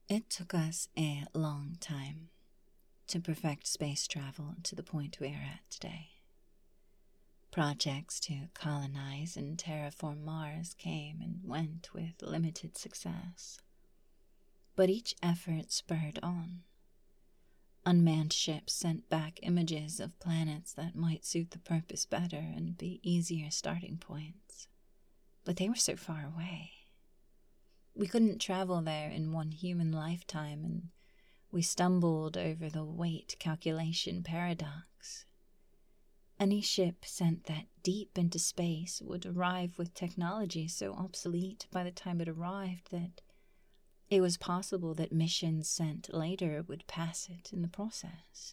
It took us a long time to perfect space travel to the point we are at today. Projects to colonize and terraform Mars came and went with limited success, but each effort spurred on. Unmanned ships sent back images of planets that might suit the purpose better and be easier starting points, but they were so far away. We couldn't travel there in one human lifetime, and we stumbled over the weight calculation paradox. Any ship sent that deep into space would arrive with technology so obsolete by the time it arrived that it was possible that missions sent later would pass it in the process.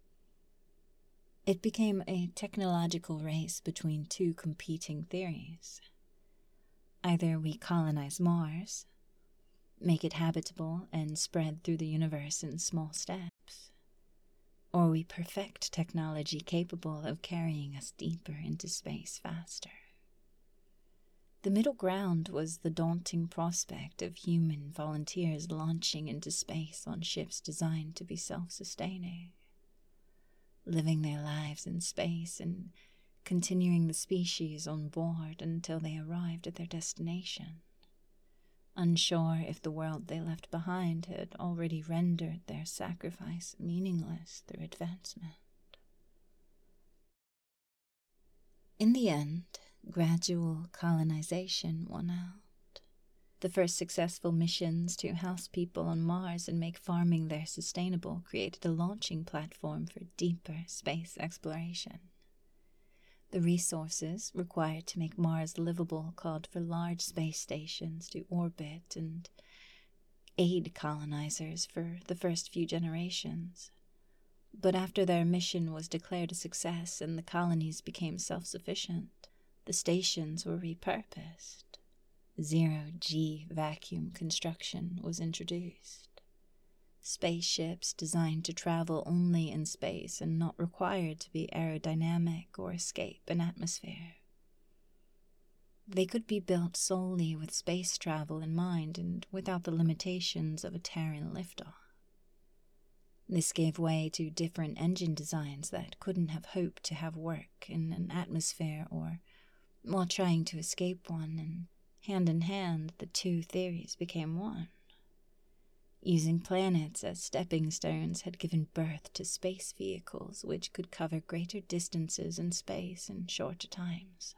It became a technological race between two competing theories. Either we colonize Mars, make it habitable and spread through the universe in small steps, or we perfect technology capable of carrying us deeper into space faster. The middle ground was the daunting prospect of human volunteers launching into space on ships designed to be self-sustaining, living their lives in space and continuing the species on board until they arrived at their destination, unsure if the world they left behind had already rendered their sacrifice meaningless through advancement. In the end, gradual colonization won out. The first successful missions to house people on Mars and make farming there sustainable created a launching platform for deeper space exploration. The resources required to make Mars livable called for large space stations to orbit and aid colonizers for the first few generations. But after their mission was declared a success and the colonies became self-sufficient, the stations were repurposed. Zero-G vacuum construction was introduced. Spaceships designed to travel only in space and not required to be aerodynamic or escape an atmosphere. They could be built solely with space travel in mind and without the limitations of a Terran liftoff. This gave way to different engine designs that couldn't have hoped to have work in an atmosphere or while trying to escape one, and hand in hand the two theories became one. Using planets as stepping stones had given birth to space vehicles which could cover greater distances in space in shorter times.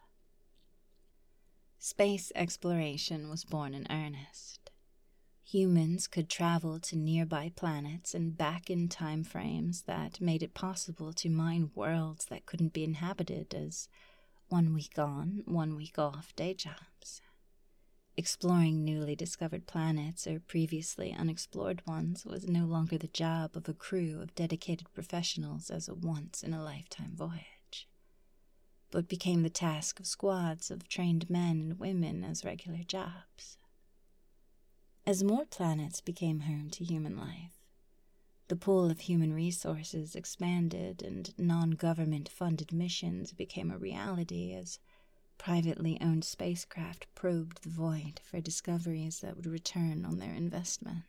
Space exploration was born in earnest. Humans could travel to nearby planets and back in time frames that made it possible to mine worlds that couldn't be inhabited as 1 week on, 1 week off day jobs. Exploring newly discovered planets or previously unexplored ones was no longer the job of a crew of dedicated professionals as a once-in-a-lifetime voyage, but became the task of squads of trained men and women as regular jobs. As more planets became home to human life, the pool of human resources expanded and non-government funded missions became a reality as privately owned spacecraft probed the void for discoveries that would return on their investment.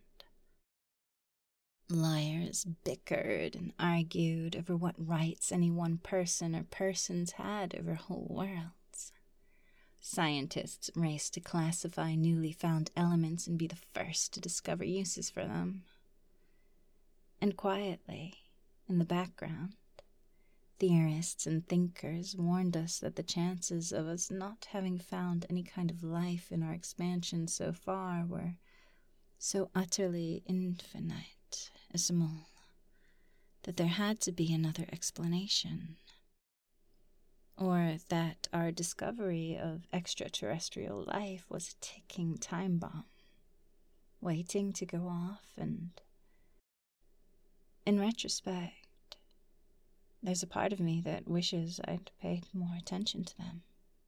Lawyers bickered and argued over what rights any one person or persons had over whole worlds. Scientists raced to classify newly found elements and be the first to discover uses for them. And quietly, in the background, theorists and thinkers warned us that the chances of us not having found any kind of life in our expansion so far were so utterly infinitesimal that there had to be another explanation, or that our discovery of extraterrestrial life was a ticking time bomb, waiting to go off. And in retrospect, there's a part of me that wishes I'd paid more attention to them.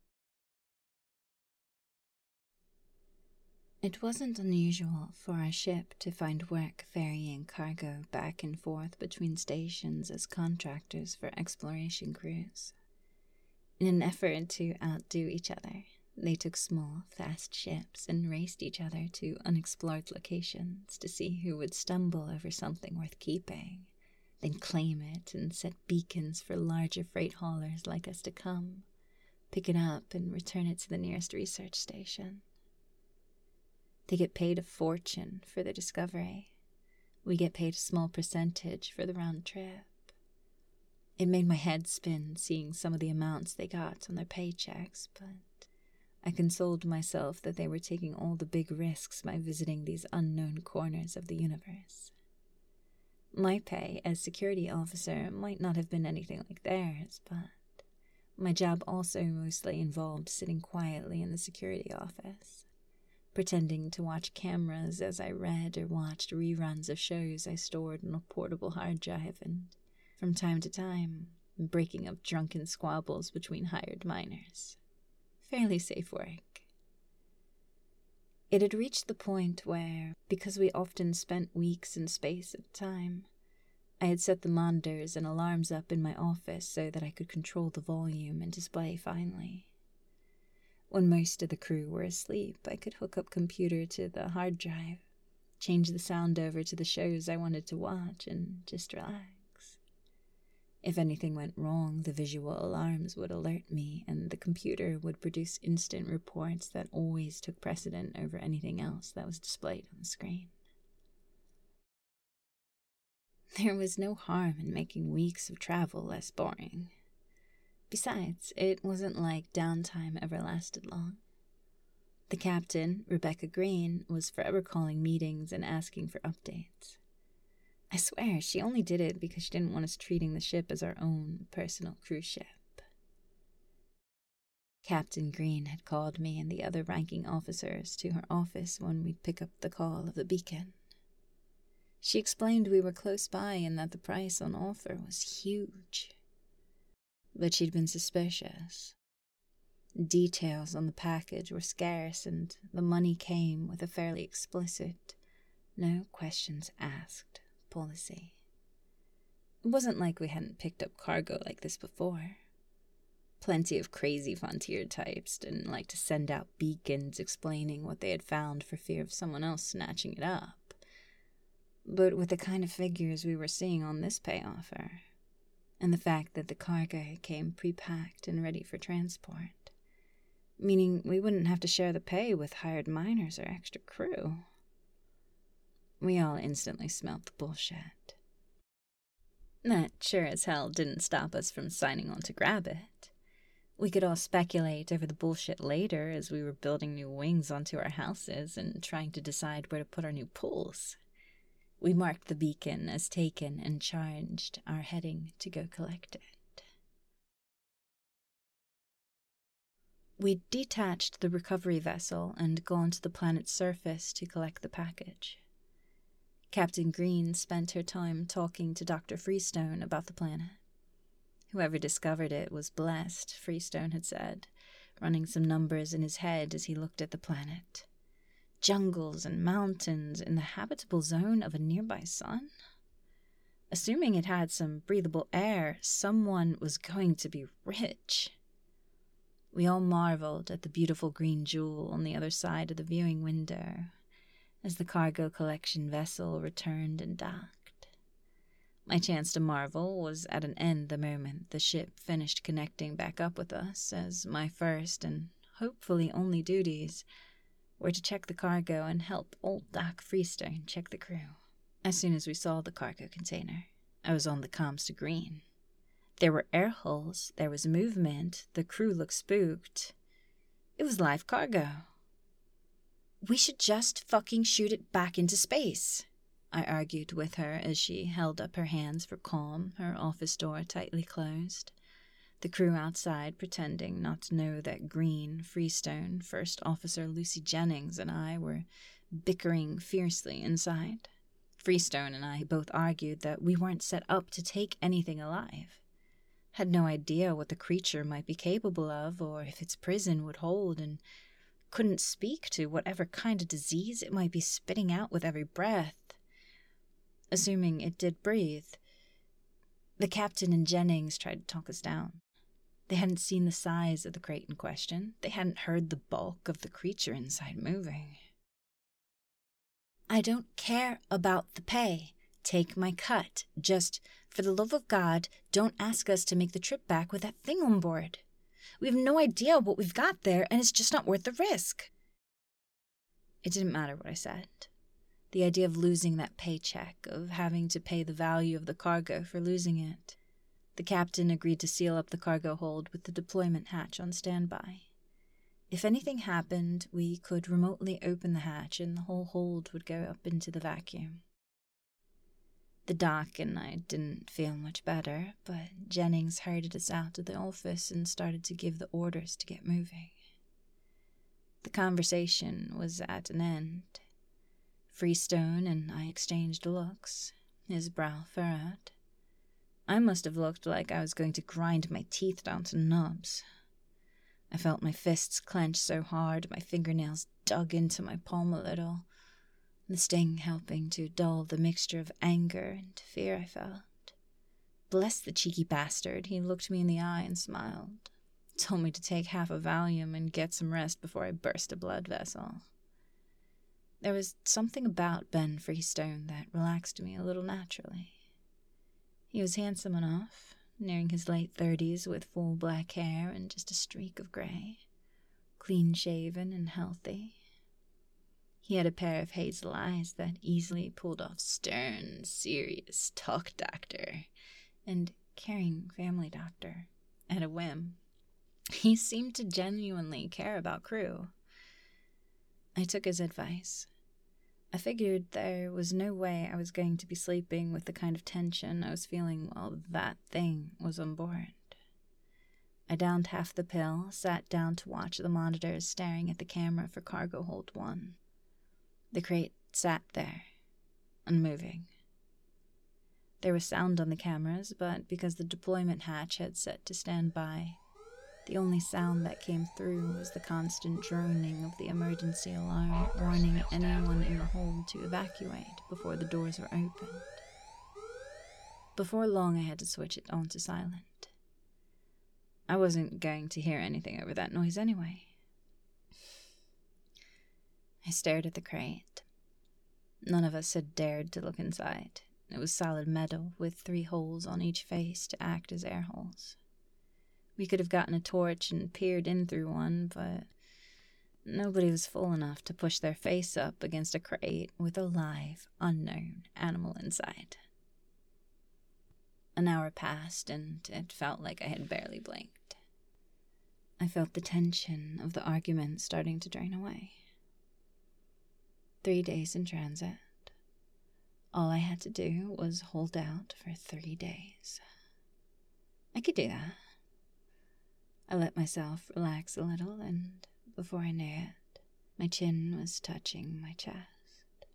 It wasn't unusual for our ship to find work ferrying cargo back and forth between stations as contractors for exploration crews. In an effort to outdo each other, They took small, fast ships and raced each other to unexplored locations to see who would stumble over something worth keeping, then claim it and set beacons for larger freight haulers like us to come, pick it up and return it to the nearest research station. They get paid a fortune for the discovery. We get paid a small percentage for the round trip. It made my head spin seeing some of the amounts they got on their paychecks, but I consoled myself that they were taking all the big risks by visiting these unknown corners of the universe. My pay as security officer might not have been anything like theirs, but my job also mostly involved sitting quietly in the security office, pretending to watch cameras as I read or watched reruns of shows I stored on a portable hard drive, and from time to time, breaking up drunken squabbles between hired miners. Fairly safe work. It had reached the point where, because we often spent weeks in space at a time, I had set the monitors and alarms up in my office so that I could control the volume and display finally. When most of the crew were asleep, I could hook up computer to the hard drive, change the sound over to the shows I wanted to watch, and just relax. If anything went wrong, the visual alarms would alert me, and the computer would produce instant reports that always took precedent over anything else that was displayed on the screen. There was no harm in making weeks of travel less boring. Besides, it wasn't like downtime ever lasted long. The captain, Rebecca Green, was forever calling meetings and asking for updates. I swear, she only did it because she didn't want us treating the ship as our own personal cruise ship. Captain Green had called me and the other ranking officers to her office when we'd pick up the call of the beacon. She explained we were close by and that the price on offer was huge. But she'd been suspicious. Details on the package were scarce, and the money came with a fairly explicit, no questions asked policy. It wasn't like we hadn't picked up cargo like this before. Plenty of crazy frontier types didn't like to send out beacons explaining what they had found for fear of someone else snatching it up. But with the kind of figures we were seeing on this pay offer, and the fact that the cargo came pre-packed and ready for transport, meaning we wouldn't have to share the pay with hired miners or extra crew, we all instantly smelt the bullshit. That sure as hell didn't stop us from signing on to grab it. We could all speculate over the bullshit later as we were building new wings onto our houses and trying to decide where to put our new pools. We marked the beacon as taken and charged our heading to go collect it. We'd detached the recovery vessel and gone to the planet's surface to collect the package. Captain Green spent her time talking to Dr. Freestone about the planet. Whoever discovered it was blessed, Freestone had said, running some numbers in his head as he looked at the planet. Jungles and mountains in the habitable zone of a nearby sun? Assuming it had some breathable air, someone was going to be rich. We all marveled at the beautiful green jewel on the other side of the viewing window as the cargo collection vessel returned and docked. My chance to marvel was at an end the moment the ship finished connecting back up with us, as my first and hopefully only duties were to check the cargo and help old Doc Freestone check the crew. As soon as we saw the cargo container, I was on the comms to Green. There were air holes, there was movement, the crew looked spooked. It was live cargo. We should just fucking shoot it back into space, I argued with her as she held up her hands for calm, her office door tightly closed. The crew outside pretending not to know that Green, Freestone, First Officer Lucy Jennings, and I were bickering fiercely inside. Freestone and I both argued that we weren't set up to take anything alive. Had no idea what the creature might be capable of, or if its prison would hold, and couldn't speak to whatever kind of disease it might be spitting out with every breath. Assuming it did breathe. The captain and Jennings tried to talk us down. They hadn't seen the size of the crate in question. They hadn't heard the bulk of the creature inside moving. "I don't care about the pay. Take my cut. Just, for the love of God, don't ask us to make the trip back with that thing on board. We have no idea what we've got there, and it's just not worth the risk." It didn't matter what I said. The idea of losing that paycheck, of having to pay the value of the cargo for losing it. The captain agreed to seal up the cargo hold with the deployment hatch on standby. If anything happened, we could remotely open the hatch and the whole hold would go up into the vacuum. The doc and I didn't feel much better, but Jennings herded us out of the office and started to give the orders to get moving. The conversation was at an end. Freestone and I exchanged looks, his brow furrowed. I must have looked like I was going to grind my teeth down to nubs. I felt my fists clench so hard my fingernails dug into my palm a little, the sting helping to dull the mixture of anger and fear I felt. Bless the cheeky bastard, he looked me in the eye and smiled. Told me to take half a Valium and get some rest before I burst a blood vessel. There was something about Ben Freestone that relaxed me a little naturally. He was handsome enough, nearing his late 30s with full black hair and just a streak of gray, clean-shaven and healthy. He had a pair of hazel eyes that easily pulled off stern, serious talk doctor and caring family doctor at a whim. He seemed to genuinely care about crew. I took his advice. I figured there was no way I was going to be sleeping with the kind of tension I was feeling while that thing was on board. I downed half the pill, sat down to watch the monitors staring at the camera for cargo hold 1. The crate sat there, unmoving. There was sound on the cameras, but because the deployment hatch had set to standby, the only sound that came through was the constant droning of the emergency alarm, warning anyone in the hold to evacuate before the doors were opened. Before long, I had to switch it on to silent. I wasn't going to hear anything over that noise anyway. I stared at the crate. None of us had dared to look inside. It was solid metal with 3 holes on each face to act as air holes. We could have gotten a torch and peered in through one, but nobody was full enough to push their face up against a crate with a live, unknown animal inside. An hour passed, and it felt like I had barely blinked. I felt the tension of the argument starting to drain away. 3 days in transit. All I had to do was hold out for 3 days. I could do that. I let myself relax a little, and before I knew it, my chin was touching my chest.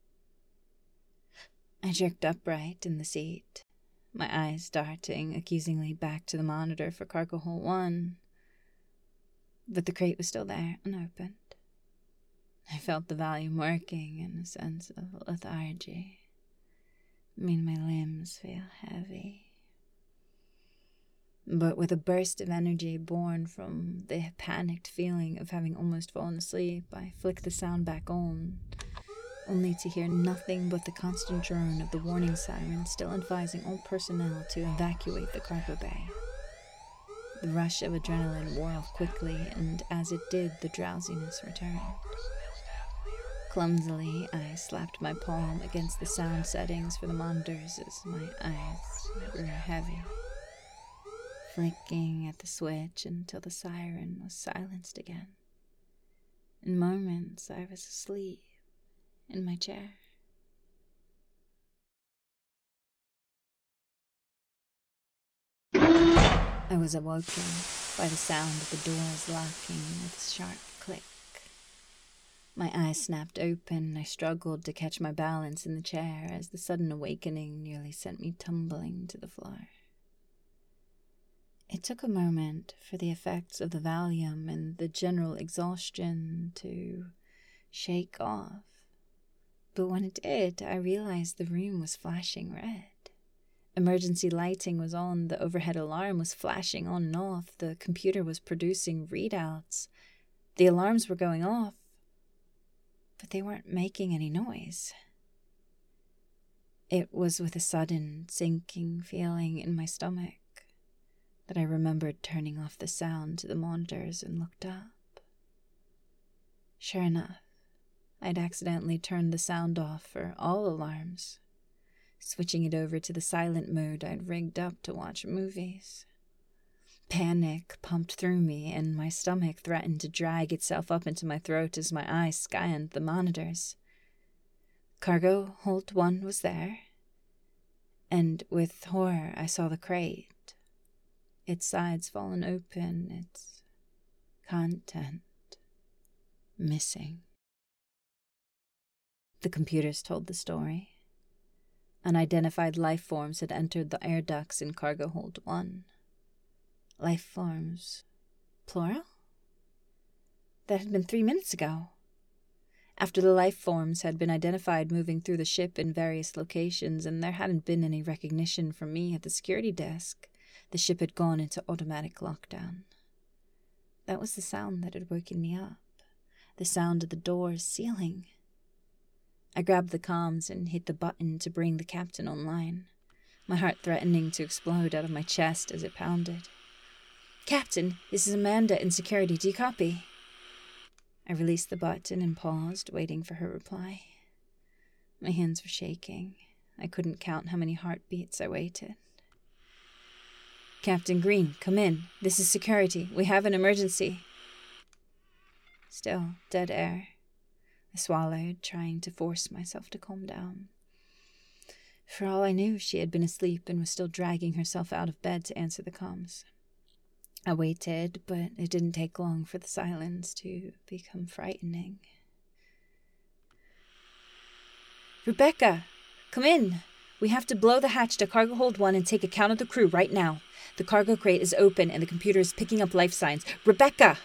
I jerked upright in the seat, my eyes darting accusingly back to the monitor for cargo hold 1, but the crate was still there, unopened. I felt the volume working and a sense of lethargy. Made my limbs feel heavy. But with a burst of energy born from the panicked feeling of having almost fallen asleep, I flicked the sound back on, only to hear nothing but the constant drone of the warning siren still advising all personnel to evacuate the cargo bay. The rush of adrenaline wore off quickly, and as it did, the drowsiness returned. Clumsily, I slapped my palm against the sound settings for the monitors as my eyes grew heavy, flicking at the switch until the siren was silenced again. In moments, I was asleep in my chair. I was awoken by the sound of the doors locking with a sharp click. My eyes snapped open, and I struggled to catch my balance in the chair as the sudden awakening nearly sent me tumbling to the floor. It took a moment for the effects of the Valium and the general exhaustion to shake off, but when it did, I realized the room was flashing red. Emergency lighting was on, the overhead alarm was flashing on and off, the computer was producing readouts. The alarms were going off, but they weren't making any noise. It was with a sudden, sinking feeling in my stomach that I remembered turning off the sound to the monitors and looked up. Sure enough, I'd accidentally turned the sound off for all alarms, switching it over to the silent mode I'd rigged up to watch movies. Panic pumped through me, and my stomach threatened to drag itself up into my throat as my eyes scanned the monitors. Cargo hold 1 was there, and with horror I saw the crate, its sides fallen open, its content missing. The computers told the story. Unidentified life forms had entered the air ducts in cargo hold 1. Life forms, plural? That had been 3 minutes ago. After the life forms had been identified moving through the ship in various locations, and there hadn't been any recognition from me at the security desk, the ship had gone into automatic lockdown. That was the sound that had woken me up, the sound of the doors sealing. I grabbed the comms and hit the button to bring the captain online, my heart threatening to explode out of my chest as it pounded. "Captain, this is Amanda in security. Do you copy?" I released the button and paused, waiting for her reply. My hands were shaking. I couldn't count how many heartbeats I waited. "Captain Green, come in. This is security. We have an emergency." Still, dead air. I swallowed, trying to force myself to calm down. For all I knew, she had been asleep and was still dragging herself out of bed to answer the comms. I waited, but it didn't take long for the silence to become frightening. "Rebecca, come in. We have to blow the hatch to cargo hold 1 and take account of the crew right now. The cargo crate is open and the computer is picking up life signs. Rebecca!"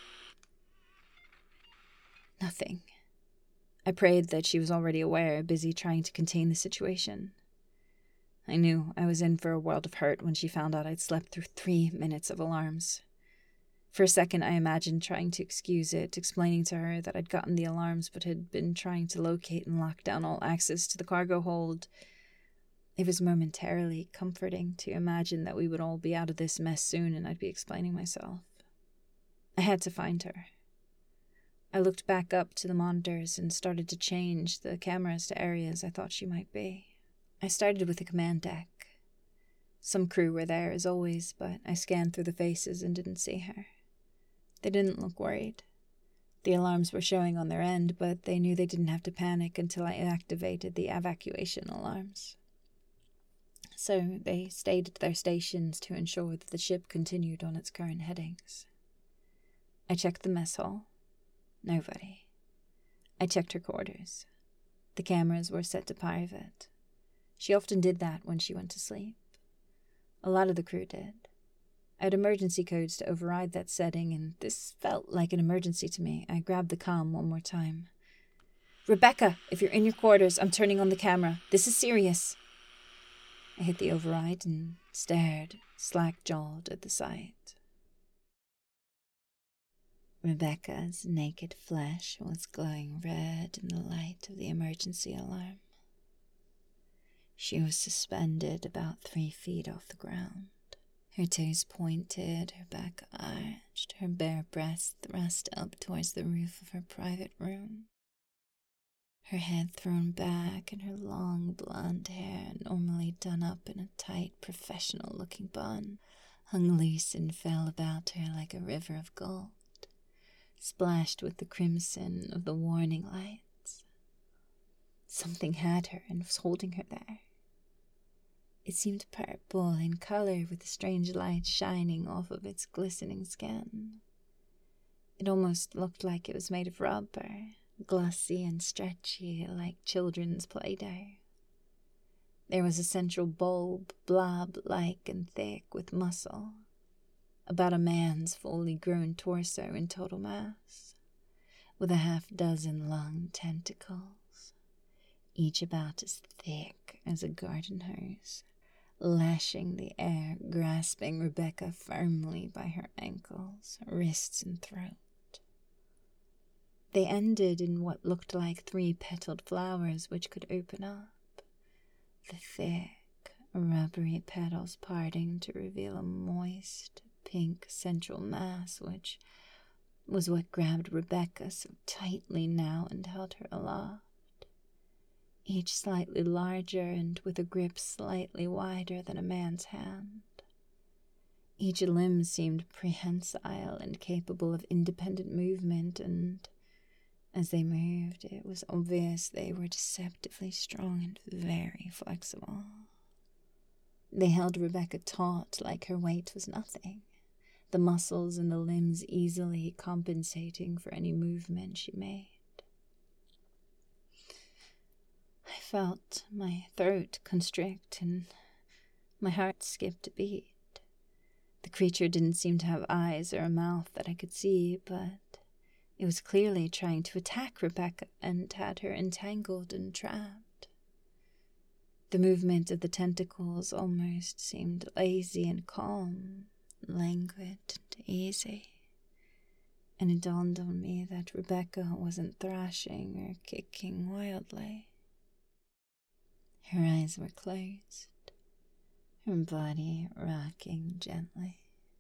Nothing. I prayed that she was already aware, busy trying to contain the situation. I knew I was in for a world of hurt when she found out I'd slept through 3 minutes of alarms. For a second, I imagined trying to excuse it, explaining to her that I'd gotten the alarms but had been trying to locate and lock down all access to the cargo hold. It was momentarily comforting to imagine that we would all be out of this mess soon and I'd be explaining myself. I had to find her. I looked back up to the monitors and started to change the cameras to areas I thought she might be. I started with the command deck. Some crew were there as always, but I scanned through the faces and didn't see her. They didn't look worried. The alarms were showing on their end, but they knew they didn't have to panic until I activated the evacuation alarms. So they stayed at their stations to ensure that the ship continued on its current headings. I checked the mess hall. Nobody. I checked her quarters. The cameras were set to private. She often did that when she went to sleep. A lot of the crew did. I had emergency codes to override that setting, and this felt like an emergency to me. I grabbed the comm one more time. "Rebecca, if you're in your quarters, I'm turning on the camera. This is serious." I hit the override and stared, slack-jawed at the sight. Rebecca's naked flesh was glowing red in the light of the emergency alarm. She was suspended about 3 feet off the ground. Her toes pointed, her back arched, her bare breast thrust up towards the roof of her private room. Her head thrown back and her long blonde hair, normally done up in a tight, professional-looking bun, hung loose and fell about her like a river of gold, splashed with the crimson of the warning lights. Something had her and was holding her there. It seemed purple in color with the strange light shining off of its glistening skin. It almost looked like it was made of rubber, glossy and stretchy like children's play-doh. There was a central bulb, blob-like and thick with muscle, about a man's fully grown torso in total mass, with a 6 long tentacles, each about as thick as a garden hose. lashing the air, grasping Rebecca firmly by her ankles, wrists, and throat. They ended in what looked like 3 petaled flowers which could open up, the thick, rubbery petals parting to reveal a moist, pink central mass which was what grabbed Rebecca so tightly now and held her aloft, each slightly larger and with a grip slightly wider than a man's hand. Each limb seemed prehensile and capable of independent movement, and as they moved, it was obvious they were deceptively strong and very flexible. They held Rebecca taut like her weight was nothing, the muscles in the limbs easily compensating for any movement she made. I felt my throat constrict and my heart skipped a beat. The creature didn't seem to have eyes or a mouth that I could see, but it was clearly trying to attack Rebecca and had her entangled and trapped. The movement of the tentacles almost seemed lazy and calm, languid and easy, and it dawned on me that Rebecca wasn't thrashing or kicking wildly. Her eyes were closed, her body rocking gently.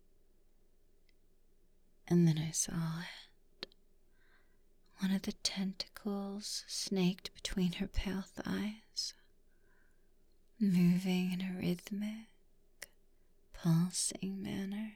And then I saw it. One of the tentacles snaked between her pale thighs, moving in a rhythmic, pulsing manner,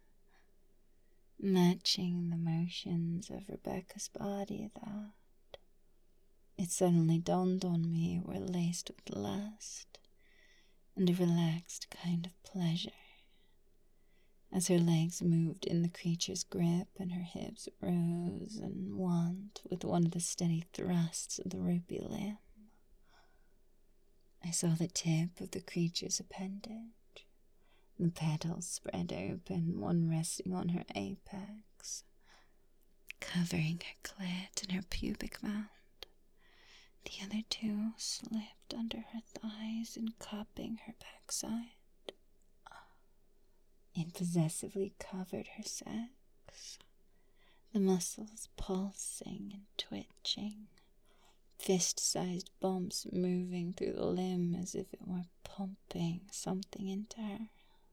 matching the motions of Rebecca's body that, it suddenly dawned on me, were laced with lust and a relaxed kind of pleasure. As her legs moved in the creature's grip and her hips rose and went with one of the steady thrusts of the ropey limb, I saw the tip of the creature's appendage, the petals spread open, one resting on her apex, covering her clit and her pubic mound. The other 2 slipped under her thighs and cupping her backside. It possessively covered her sex, the muscles pulsing and twitching, fist-sized bumps moving through the limb as if it were pumping something into her.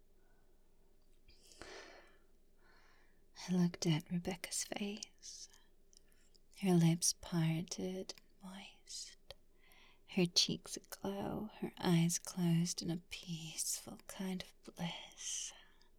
I looked at Rebecca's face, her lips parted and moist, her cheeks aglow, her eyes closed in a peaceful kind of bliss.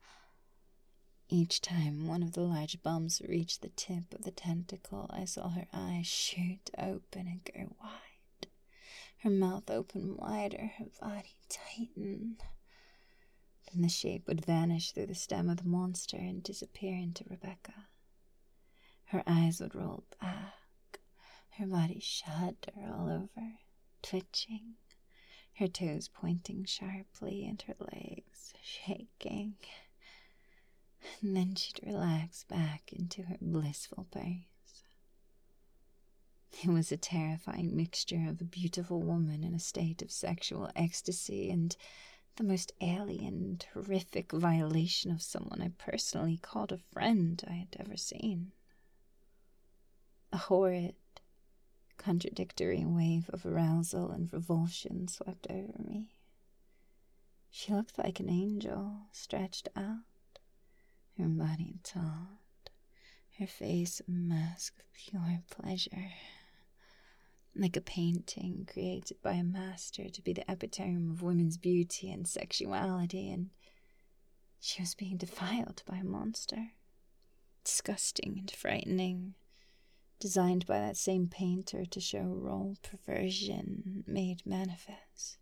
Each time one of the large bumps reached the tip of the tentacle, I saw her eyes shoot open and go wide, her mouth open wider, her body tighten. Then the shape would vanish through the stem of the monster and disappear into Rebecca. Her eyes would roll back, her body shudder all over, twitching, her toes pointing sharply and her legs shaking. And then she'd relax back into her blissful pose. It was a terrifying mixture of a beautiful woman in a state of sexual ecstasy and the most alien and horrific violation of someone I personally called a friend I had ever seen. A horrid, contradictory wave of arousal and revulsion swept over me. She looked like an angel stretched out, her body taut, her face a mask of pure pleasure, like a painting created by a master to be the epitome of women's beauty and sexuality, and she was being defiled by a monster, disgusting and frightening, designed by that same painter to show raw perversion made manifest.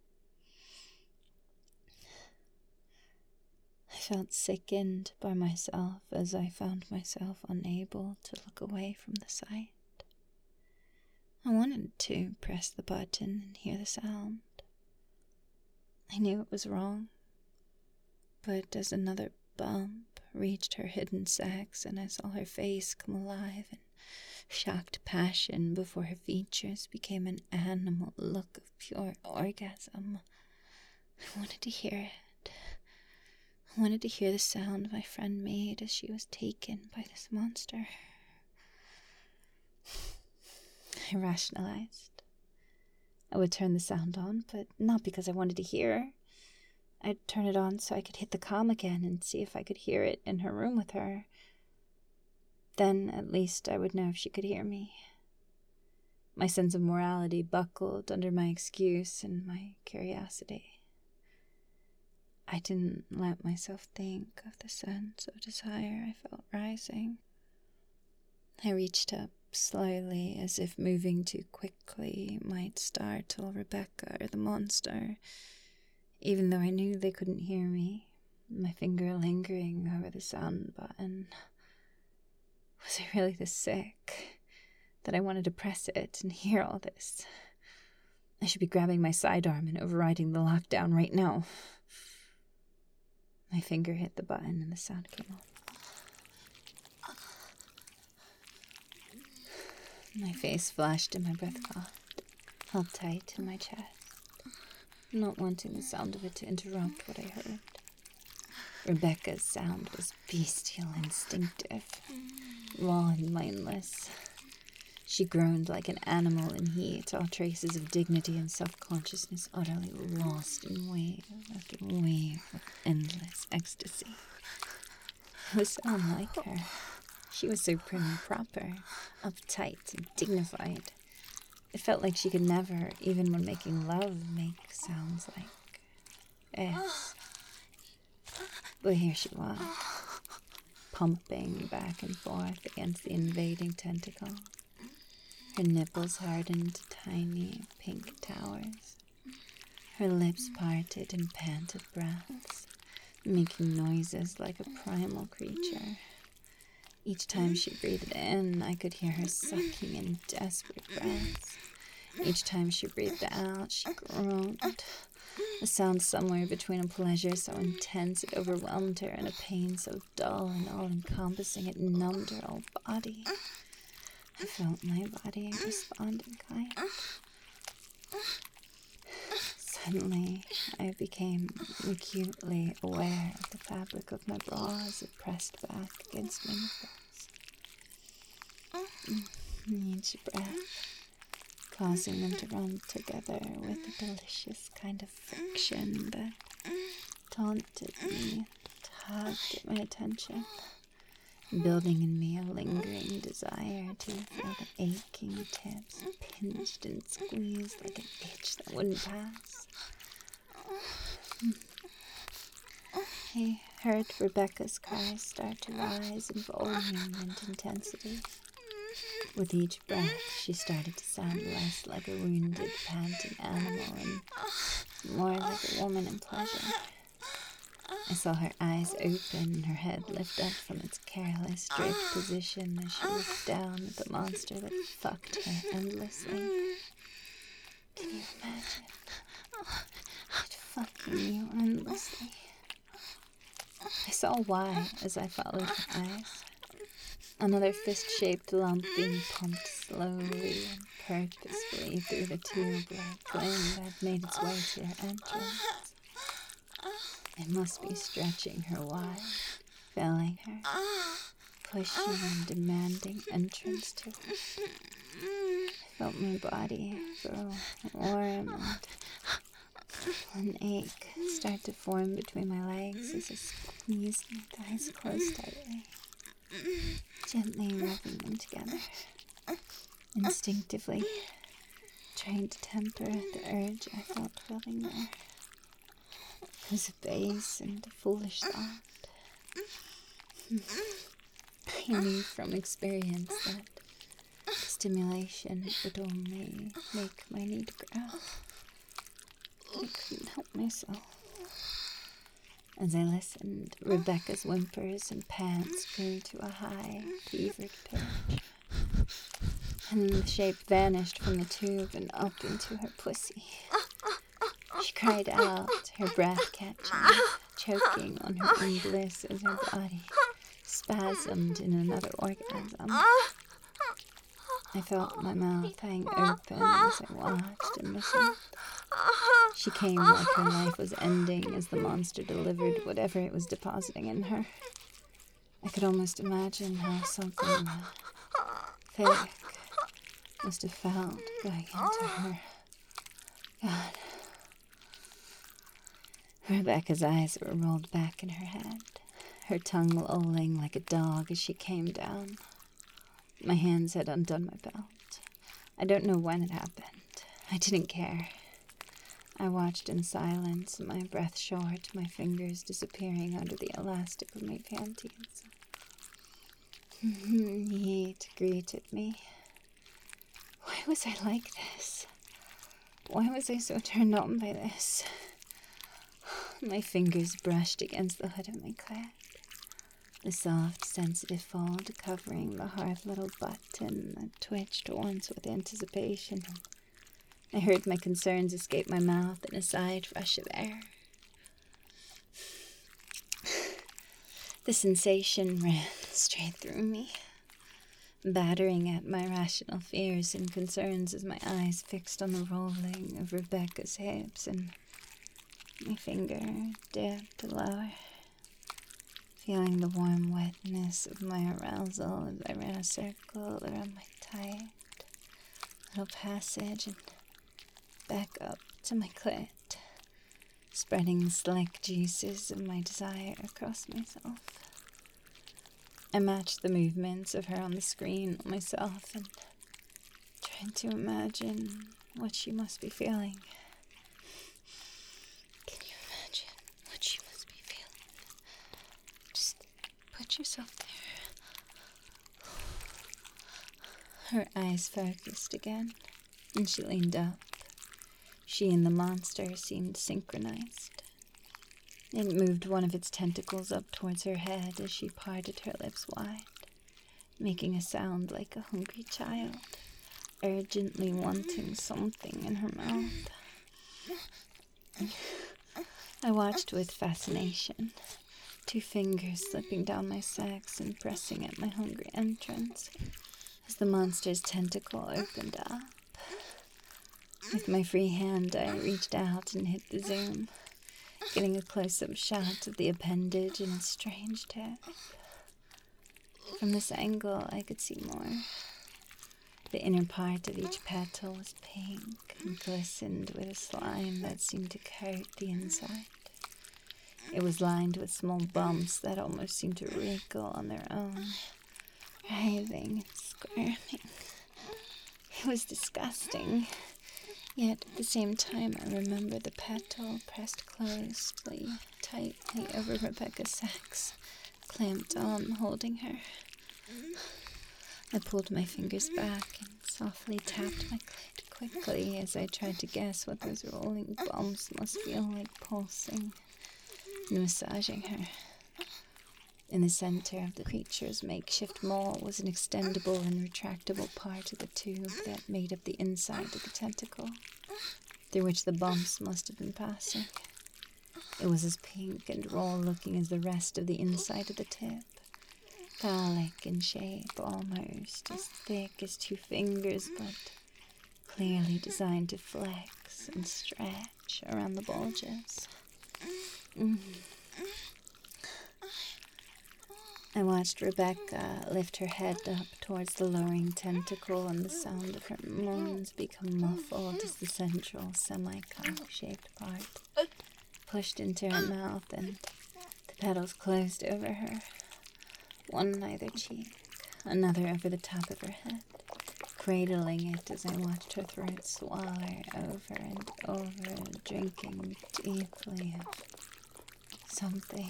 I felt sickened by myself as I found myself unable to look away from the sight. I wanted to press the button and hear the sound. I knew it was wrong, but as another bump reached her hidden sex and I saw her face come alive in shocked passion before her features became an animal look of pure orgasm, I wanted to hear it. I wanted to hear the sound my friend made as she was taken by this monster. I rationalized. I would turn the sound on, but not because I wanted to hear. I'd turn it on so I could hit the comm again and see if I could hear it in her room with her. Then, at least, I would know if she could hear me. My sense of morality buckled under my excuse and my curiosity. I didn't let myself think of the sense of desire I felt rising. I reached up slowly, as if moving too quickly might startle Rebecca or the monster, even though I knew they couldn't hear me, my finger lingering over the sound button. Was I really this sick that I wanted to press it and hear all this? I should be grabbing my sidearm and overriding the lockdown right now. My finger hit the button and the sound came on. My face flushed and my breath caught, held tight in my chest, not wanting the sound of it to interrupt what I heard. Rebecca's sound was bestial, instinctive, raw and mindless. She groaned like an animal in heat, all traces of dignity and self-consciousness utterly lost in wave after wave of endless ecstasy. It was so unlike her. She was so prim and proper, uptight and dignified. It felt like she could never, even when making love, make sounds like this. But here she was, pumping back and forth against the invading tentacle. Her nipples hardened to tiny pink towers. Her lips parted in panted breaths, making noises like a primal creature. Each time she breathed in, I could hear her sucking in desperate breaths. Each time she breathed out, she groaned. A sound somewhere between a pleasure so intense it overwhelmed her and a pain so dull and all-encompassing it numbed her whole body. I felt my body respond in kind. Suddenly, I became acutely aware of the fabric of my bra as it pressed back against my nipples. Each breath, causing them to run together with a delicious kind of friction that taunted me, tugged at my attention, building in me a lingering desire to feel the aching tips pinched and squeezed like an itch that wouldn't pass. I heard Rebecca's cries start to rise in volume and intensity. With each breath, she started to sound less like a wounded, panting animal and more like a woman in pleasure. I saw her eyes open and her head lift up from its careless, draped position as she looked down at the monster that fucked her endlessly. Can you imagine? It fucking you endlessly. I saw why as I followed her eyes. Another fist-shaped lump being pumped slowly and purposefully through the tube like flame that made its way to her entrance. It must be stretching her wide, filling her, pushing and demanding entrance to her. I felt my body grow warm and an ache start to form between my legs as I squeezed my thighs closed tightly, gently rubbing them together, instinctively trying to temper the urge I felt building there. It was a base and a foolish thought. I knew from experience that stimulation would only make my need grow. I couldn't help myself. As I listened, Rebecca's whimpers and pants grew to a high, fevered pitch. And the shape vanished from the tube and up into her pussy. She cried out, her breath catching, choking on her own bliss as her body spasmed in another orgasm. I felt my mouth hang open as I watched and listened. She came like her life was ending as the monster delivered whatever it was depositing in her. I could almost imagine how something thick must have felt going into her. God. Rebecca's eyes were rolled back in her head, her tongue lolling like a dog as she came down. My hands had undone my belt. I don't know when it happened. I didn't care. I watched in silence, my breath short, my fingers disappearing under the elastic of my panties. Heat greeted me. Why was I like this? Why was I so turned on by this? My fingers brushed against the hood of my clit, the soft, sensitive fold covering the hard little button that twitched once with anticipation. I heard my concerns escape my mouth in a side rush of air. The sensation ran straight through me, battering at my rational fears and concerns as my eyes fixed on the rolling of Rebecca's hips and my finger dipped lower, feeling the warm wetness of my arousal as I ran a circle around my tight little passage and back up to my clit, spreading the slick juices of my desire across myself. I matched the movements of her on the screen on myself and tried to imagine what she must be feeling. Can you imagine what she must be feeling? Just put yourself there. Her eyes focused again, and she leaned up. She and the monster seemed synchronized. It moved one of its tentacles up towards her head as she parted her lips wide, making a sound like a hungry child, urgently wanting something in her mouth. I watched with fascination, 2 fingers slipping down my sex and pressing at my hungry entrance as the monster's tentacle opened up. With my free hand, I reached out and hit the zoom, getting a close-up shot of the appendage and its strange tip. From this angle, I could see more. The inner part of each petal was pink and glistened with a slime that seemed to coat the inside. It was lined with small bumps that almost seemed to wriggle on their own, writhing and squirming. It was disgusting. Yet at the same time, I remember the petal pressed closely, tightly over Rebecca's sex, clamped on, holding her. I pulled my fingers back and softly tapped my clit quickly as I tried to guess what those rolling bumps must feel like pulsing and massaging her. In the center of the creature's makeshift mole was an extendable and retractable part of the tube that made up the inside of the tentacle, through which the bumps must have been passing. It was as pink and raw-looking as the rest of the inside of the tip, phallic in shape almost, as thick as 2 fingers, but clearly designed to flex and stretch around the bulges. I watched Rebecca lift her head up towards the lowering tentacle, and the sound of her moans become muffled as the central semi-cock-shaped part pushed into her mouth and the petals closed over her, one on either cheek, another over the top of her head, cradling it as I watched her throat swallow over and over, drinking deeply of something.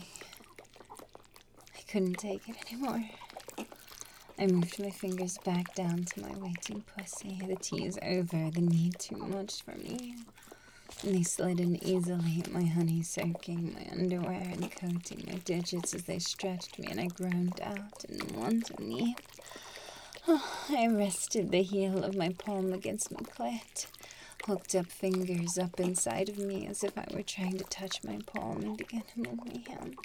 I couldn't take it anymore. I moved my fingers back down to my waiting pussy. The tease over, the need too much for me. And they slid in easily, my honey soaking my underwear and coating my digits as they stretched me, and I groaned out and wanted me. I rested the heel of my palm against my clit, hooked up fingers up inside of me as if I were trying to touch my palm, and began to move my hand.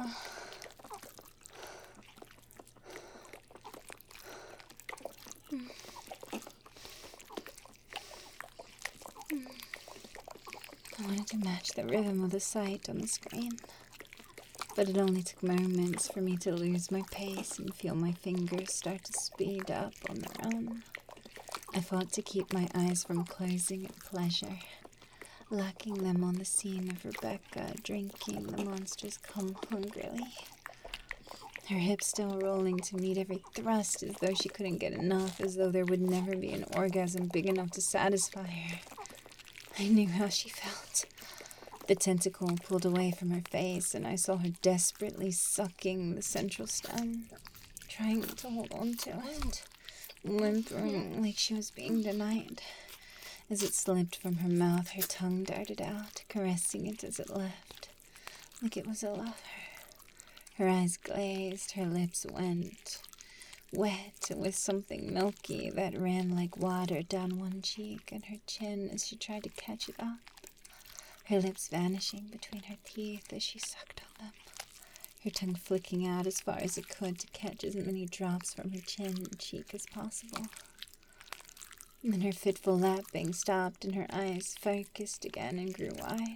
I wanted to match the rhythm of the sight on the screen, but it only took moments for me to lose my pace and feel my fingers start to speed up on their own. I fought to keep my eyes from closing at pleasure, locking them on the scene of Rebecca drinking the monster's cum hungrily. Her hips still rolling to meet every thrust as though she couldn't get enough, as though there would never be an orgasm big enough to satisfy her. I knew how she felt. The tentacle pulled away from her face, and I saw her desperately sucking the central stem, trying to hold on to it, whimpering like she was being denied. As it slipped from her mouth, her tongue darted out, caressing it as it left, like it was a lover. Her eyes glazed, her lips went wet with something milky that ran like water down one cheek and her chin as she tried to catch it up, her lips vanishing between her teeth as she sucked on them, her tongue flicking out as far as it could to catch as many drops from her chin and cheek as possible. And then her fitful lapping stopped and her eyes focused again and grew wide.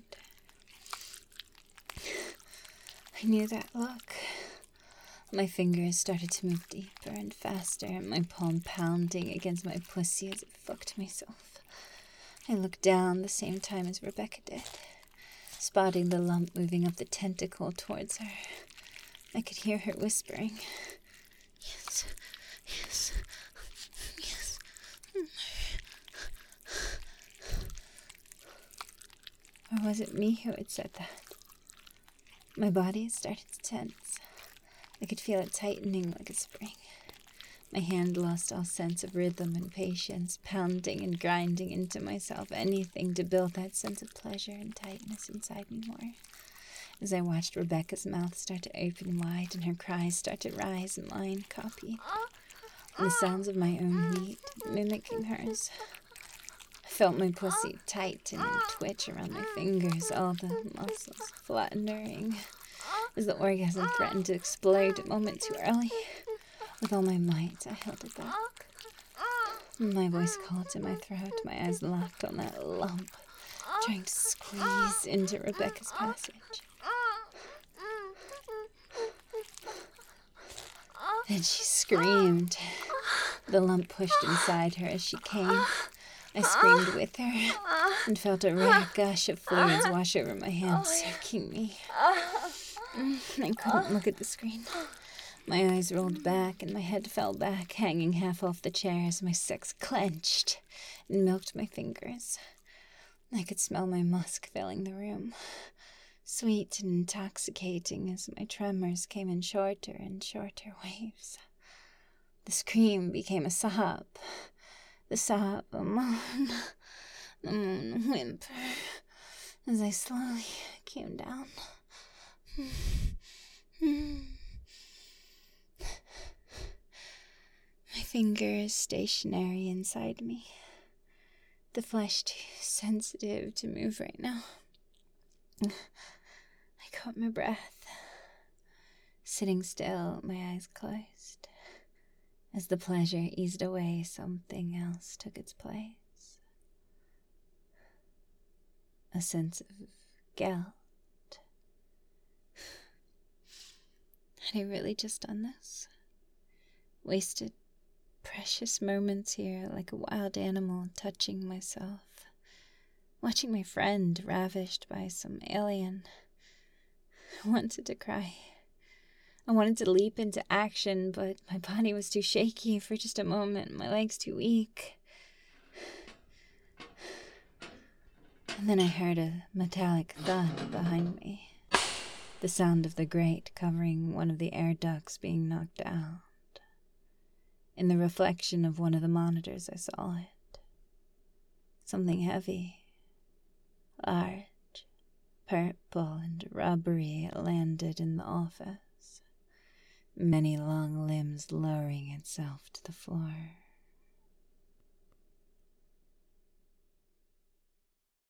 I knew that look. My fingers started to move deeper and faster, and my palm pounding against my pussy as it fucked myself. I looked down the same time as Rebecca did, spotting the lump moving up the tentacle towards her. I could hear her whispering, "Yes, yes, yes." Or was it me who had said that? My body started to tense. I could feel it tightening like a spring. My hand lost all sense of rhythm and patience, pounding and grinding into myself anything to build that sense of pleasure and tightness inside me more. As I watched Rebecca's mouth start to open wide and her cries start to rise in line copy, and the sounds of my own meat mimicking hers. I felt my pussy tighten and twitch around my fingers, all the muscles fluttering, as the orgasm threatened to explode a moment too early. With all my might, I held it back. My voice caught in my throat, my eyes locked on that lump, trying to squeeze into Rebecca's passage. Then she screamed. The lump pushed inside her as she came. I screamed with her and felt a rare gush of fluids wash over my hands, soaking me. I couldn't look at the screen. My eyes rolled back and my head fell back, hanging half off the chair as my sex clenched and milked my fingers. I could smell my musk filling the room, sweet and intoxicating as my tremors came in shorter and shorter waves. The scream became a sob, the sob a moan, the moan a whimper, as I slowly came down. My fingers stationary inside me, the flesh too sensitive to move right now. I caught my breath, sitting still, my eyes closed. As the pleasure eased away, something else took its place. A sense of guilt. Had I really just done this? Wasted precious moments here like a wild animal touching myself, watching my friend ravished by some alien. I wanted to cry. I wanted to leap into action, but my body was too shaky for just a moment, my legs too weak. And then I heard a metallic thud behind me, the sound of the grate covering one of the air ducts being knocked out. In the reflection of one of the monitors, I saw it. Something heavy, large, purple, and rubbery landed in the office, many long limbs lowering itself to the floor.